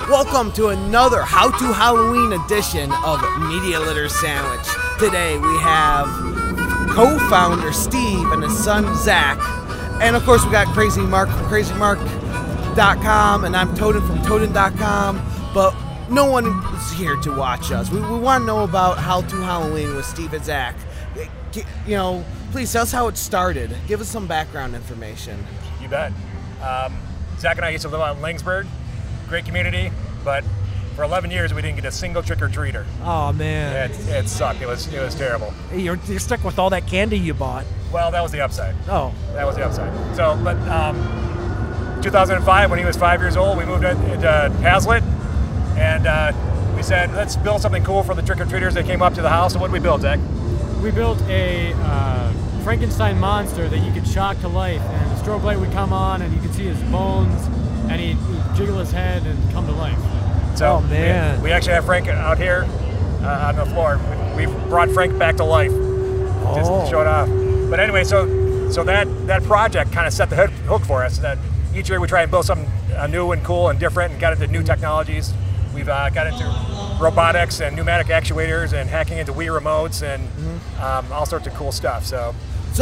Welcome to another How to Halloween edition of Media Litter Sandwich. Today we have co-founder Steve and his son Zach. And of course we got Crazy Mark from crazymark.com, and I'm Toden from Toden.com. But no one is here to watch us. We want to know about How to Halloween with Steve and Zach. You know, please tell us how it started. Give us some background information. You bet. Zach and I used to live out in Langsburg. Great community, but for 11 years we didn't get a single trick-or-treater. Oh man, It sucked. It was terrible. You're stuck with all that candy you bought. Well, that was the upside. Oh, That was the upside. So, but 2005, when he was 5 years old, we moved into Hazlitt, and we said, let's build something cool for the trick-or-treaters that came up to the house. So what did we build, Zach? We built a Frankenstein monster that you could shock to life, and the strobe light would come on, and you could see his bones, and he'd jiggle his head and come to life. So oh man, we actually have Frank out here on the floor. We brought Frank back to life. Just showed off. But anyway, so that project kind of set the hook for us. That each year we try and build something new and cool and different, and got into new technologies. We've got into robotics and pneumatic actuators and hacking into Wii remotes and all sorts of cool stuff. So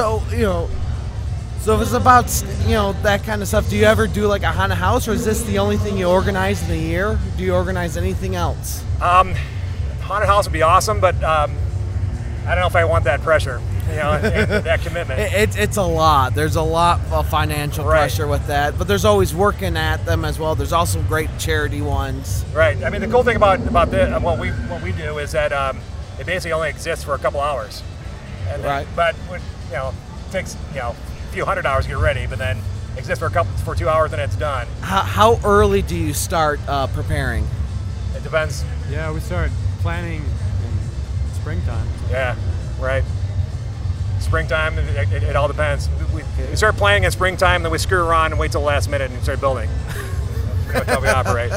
if it's about, that kind of stuff, do you ever do like a haunted house, or is this the only thing you organize in a year? Do you organize anything else? Haunted house would be awesome, but I don't know if I want that pressure, that commitment. It's a lot. There's a lot of financial pressure with that, but there's always working at them as well. There's also great charity ones. Right. I mean, the cool thing about this, what we do is that it basically only exists for a couple hours. And then, but it takes a few hundred hours to get ready, but then exists for 2 hours and it's done. How early do you start preparing? It depends. Yeah, we start planning in springtime. Yeah, right. Springtime, it all depends. We start planning in springtime, then we screw around and wait till the last minute and start building. That's how we operate.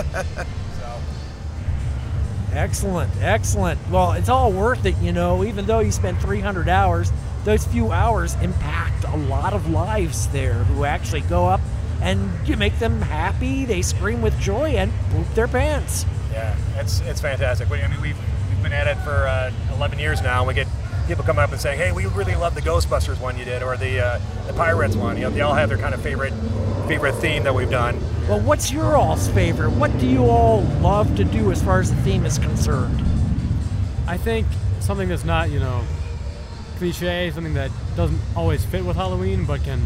Excellent. Well, it's all worth it, even though you spent 300 hours, those few hours impact a lot of lives there who actually go up and you make them happy, they scream with joy and poop their pants. Yeah, it's fantastic. I mean, we've been at it for 11 years now, and we get people coming up and saying, hey, we really love the Ghostbusters one you did, or the Pirates one. They all have their kind of favorite theme that we've done. Well, what's your all's favorite? What do you all love to do as far as the theme is concerned? I think something that's not, cliche, something that doesn't always fit with Halloween, but can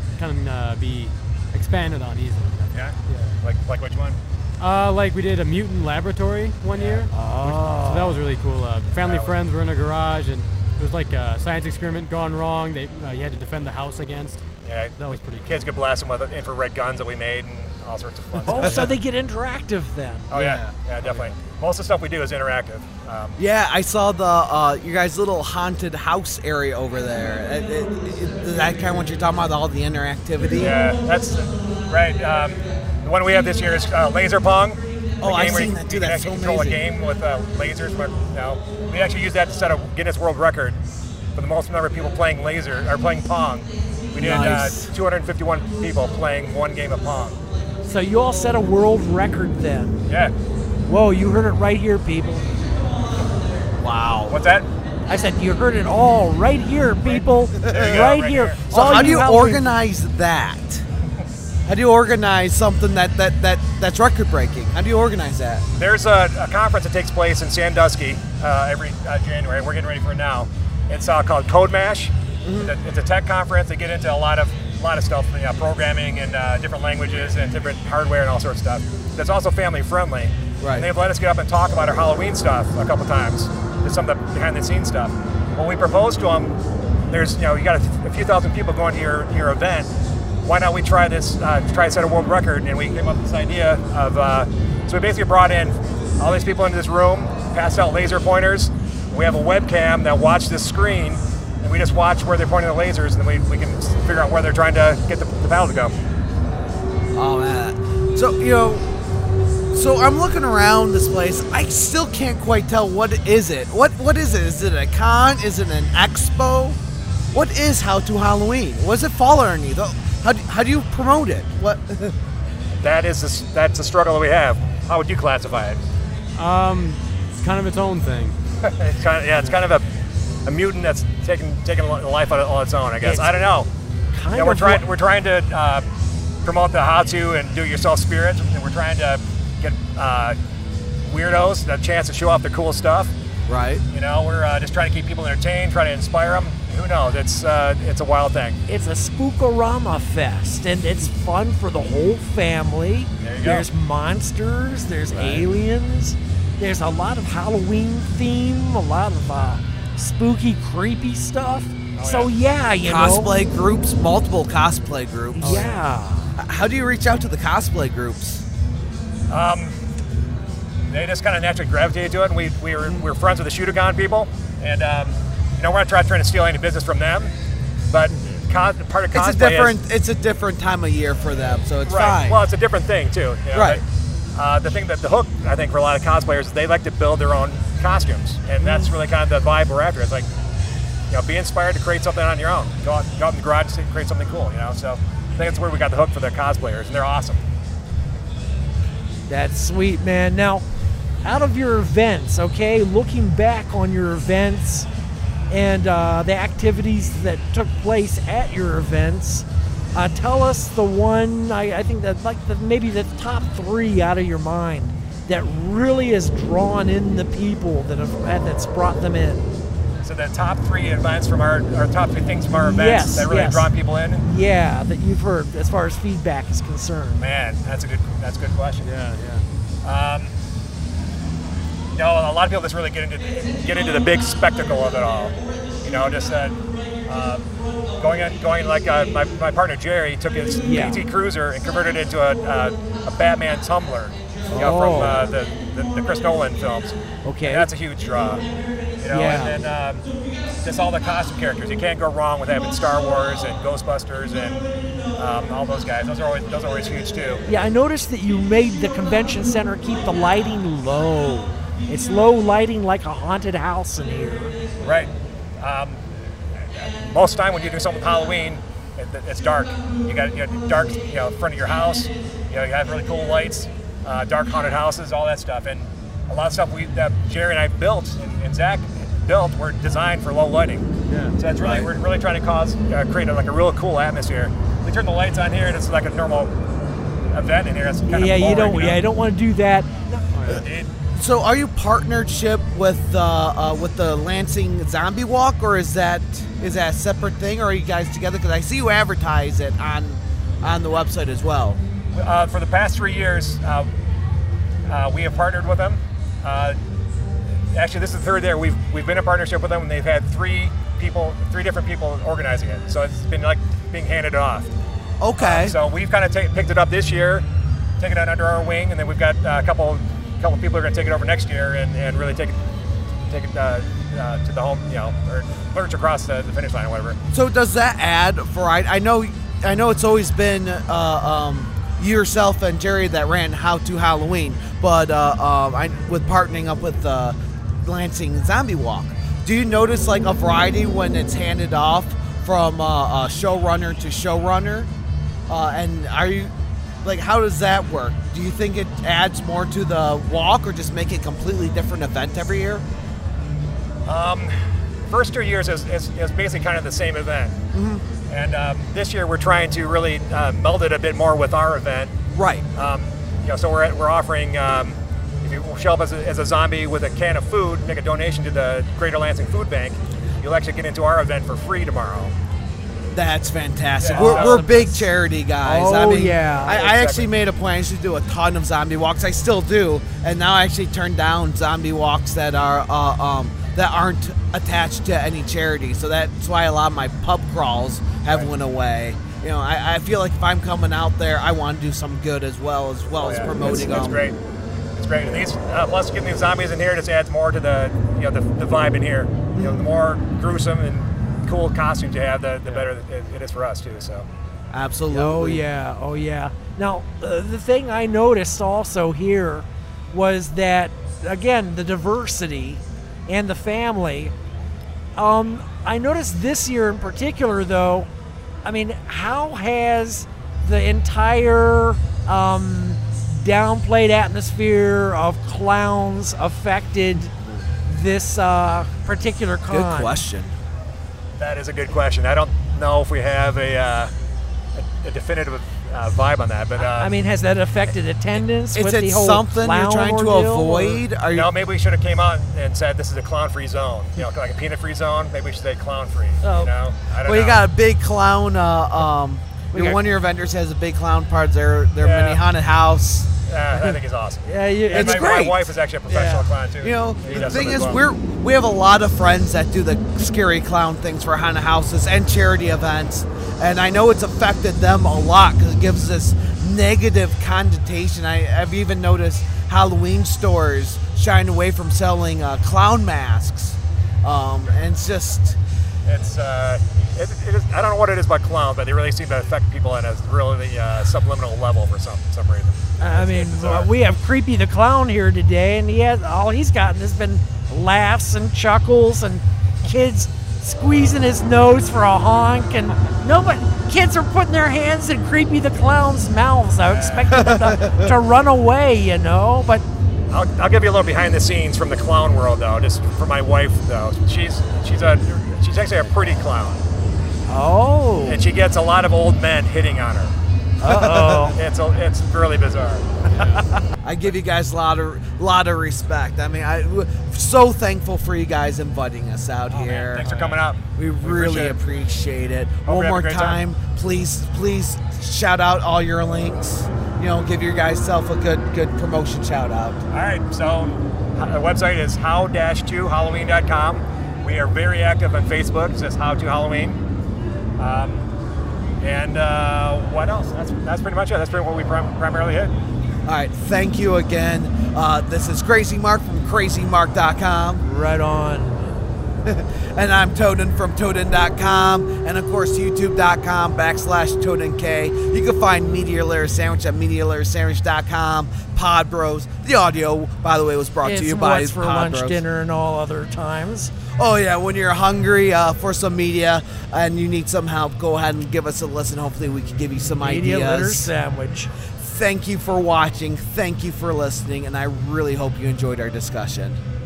be expanded on easily. Yeah? Like which one? Like we did a mutant laboratory one year. So that was really cool. Family friends were in a garage, and it was like a science experiment gone wrong. You had to defend the house against. Yeah, that was pretty cool. Kids could blast them with infrared guns that we made and all sorts of fun stuff. Oh, so they get interactive then. Oh, yeah, definitely. Most of the stuff we do is interactive. I saw your guys' little haunted house area over there. Is that kind of what you're talking about, all the interactivity? Yeah, that's right. The one we have this year is Laser Pong. Oh, I've seen that too. That's so amazing. You can control a game with lasers. We actually use that to set a Guinness World Record for the most number of people playing Pong. We did 251 people playing one game of Pong. So you all set a world record then? Yeah. Whoa, you heard it right here, people. Wow. What's that? I said you heard it all right here, people. Right here. So how do you organize that? How do you organize something that's record-breaking? How do you organize that? There's a conference that takes place in Sandusky every January. We're getting ready for it now. It's called Code Mash. Mm-hmm. It's a tech conference. They get into a lot of stuff, programming and different languages and different hardware and all sorts of stuff. That's also family friendly. Right. And they've let us get up and talk about our Halloween stuff a couple times. Just some of the behind-the-scenes stuff. When we proposed to them, there's you got a few thousand people going to your event. Why not we try this? Try to set a world record? And we came up with this idea of. So we basically brought in all these people into this room, passed out laser pointers. We have a webcam that watches this screen. And we just watch where they're pointing the lasers, and then we can figure out where they're trying to get the battle to go. Oh, man. So I'm looking around this place. I still can't quite tell what is it. What is it? Is it a con? Is it an expo? What is How to Halloween? What does it fall underneath? How do you promote it? What? That's the struggle that we have. how would you classify it? It's kind of its own thing. It's kind of a mutant that's taking a life on its own, I guess. I don't know. We're trying to promote the how-to and do-it-yourself spirit, and we're trying to get weirdos a chance to show off their cool stuff. Right. We're just trying to keep people entertained, trying to inspire them. Who knows? It's a wild thing. It's a Spookorama Fest, and it's fun for the whole family. There you go. There's monsters, there's aliens, there's a lot of Halloween theme, a lot of spooky, creepy stuff. So yeah, cosplay groups, multiple cosplay groups. Yeah. How do you reach out to the cosplay groups? They just kind of naturally gravitated to it, and we're friends with the Shootagon people, and we're not trying to steal any business from them, but part of cosplay it's a different time of year for them, so it's right. fine. Well, it's a different thing too. Right. But, the thing that the hook, I think, for a lot of cosplayers is they like to build their own costumes, and that's really kind of the vibe we're after. It's like, be inspired to create something on your own. Go out in the garage and create something cool. So I think that's where we got the hook for the cosplayers, and they're awesome. That's sweet, man. Now, out of your events, okay, looking back on your events and the activities that took place at your events, tell us the one, I think that maybe the top 3 out of your mind that really has drawn in the people that's brought them in. So the top 3 events from our top 3 things from our events that really draw people in? Yeah, that you've heard as far as feedback is concerned. Man, that's a good question. Yeah. A lot of people just really get into the big spectacle of it all. Just going like my partner Jerry took his PT Cruiser and converted it into a Batman tumbler, from the Chris Nolan films. Okay, and that's a huge draw. And then just all the costume characters. You can't go wrong with having Star Wars and Ghostbusters and all those guys. Those are always huge too. Yeah, I noticed that you made the convention center keep the lighting low. It's low lighting like a haunted house in here. Right. Most of the time when you do something with Halloween, it's dark. You got dark, front of your house. You have really cool lights, dark haunted houses, all that stuff. And a lot of stuff that Jerry and I built and Zach built were designed for low lighting. Yeah. So that's really we're really trying to create a real cool atmosphere. We turn the lights on here, and it's like a normal event in here. It's kind of boring, you don't want to do that. So, are you partnership with the Lansing Zombie Walk, or is that a separate thing, or are you guys together? Because I see you advertise it on the website as well. For the past 3 years, we have partnered with them. Actually, this is the third year we've been in partnership with them, and they've had 3 different people organizing it. So it's been like being handed off. Okay. So we've kind of picked it up this year, taken it under our wing, and then we've got a couple people who are going to take it over next year and really take it to the home, or lurch across the finish line or whatever. So does that add variety? I know it's always been you yourself and Jerry that ran How to Halloween, but with partnering up with Lansing Zombie Walk, do you notice like a variety when it's handed off from showrunner to showrunner? And are you how does that work? Do you think it adds more to the walk, or just make it a completely different event every year? First 2 years is basically kind of the same event. Mm-hmm. And this year we're trying to really meld it a bit more with our event. Right. So we're offering, if you show up as a zombie with a can of food, make a donation to the Greater Lansing Food Bank, you'll actually get into our event for free tomorrow. That's fantastic. Yeah. We're big charity guys. Oh, I actually made a plan to do a ton of zombie walks. I still do, and now I actually turn down zombie walks that are that aren't attached to any charity. So that's why a lot of my pub crawls have went away. I feel like if I'm coming out there, I want to do some good as well as promoting them. That's great. It's great. And these plus getting these zombies in here just adds more to the the vibe in here. The more gruesome and cool costumes you have, the better it is for us too. So absolutely. Oh yeah. Now the thing I noticed also here was that, again, the diversity and the family. I noticed this year in particular, though, how has the entire downplayed atmosphere of clowns affected this particular con? Good question. That is a good question. I don't know if we have a definitive vibe on that, but I mean, has that affected attendance? Is with it the whole something you're clown trying to ordeal, avoid? Are you? no, maybe we should have came out and said this is a clown-free zone. You know, like a peanut-free zone. Maybe we should say clown-free. Oh. You know, I don't Well, you know. got a big clown. got- One of your vendors has a big clown part of their Yeah. mini haunted house. I think it's awesome. Yeah, And It's my great. wife is actually a professional Yeah. clown too. You know, He the does thing some is, as well. we have a lot of friends that do the scary clown things for haunted houses and charity events, and I know it's affected them a lot because it gives this negative connotation. I've even noticed Halloween stores shying away from selling clown masks, and it's just. It's it is, I don't know what it is about clown, but they really seem to affect people at a really subliminal level for some reason. I mean, It's bizarre. we have Creepy the Clown here today, and all he's gotten has been laughs and chuckles and kids squeezing his nose for a honk, and kids are putting their hands in Creepy the Clown's mouths. I expected them to run away, you know, but I'll give you a little behind the scenes from the clown world, though, just for my wife, though. She's actually a pretty clown, oh, and she gets a lot of old men hitting on her. uh-oh. It's really bizarre. I give you guys a lot of respect. I mean, I'm so thankful for you guys inviting us out Man, here. thanks for coming out. We really appreciate it. Hope One you have a more great time. please shout out all your links. You know, give your guys self a good promotion shout out. All right, so the website is how-2halloween.com. We are very active on Facebook. It says How to Halloween. And what else? That's pretty much it. That's pretty what we primarily hit. All right, thank you again. This is Crazy Mark from crazymark.com. Right on. And I'm Toden from Toden.com, and of course YouTube.com/TodenK. You can find Media Layer Sandwich at MediaLayerSandwich.com. Pod Bros. The audio, by the way, was brought to you by What's for Pod lunch, Bros. dinner, and all other times. Oh yeah, when you're hungry for some media and you need some help, go ahead and give us a listen. Hopefully we can give you some Media Litter ideas. Sandwich. Thank you for watching. Thank you for listening, and I really hope you enjoyed our discussion.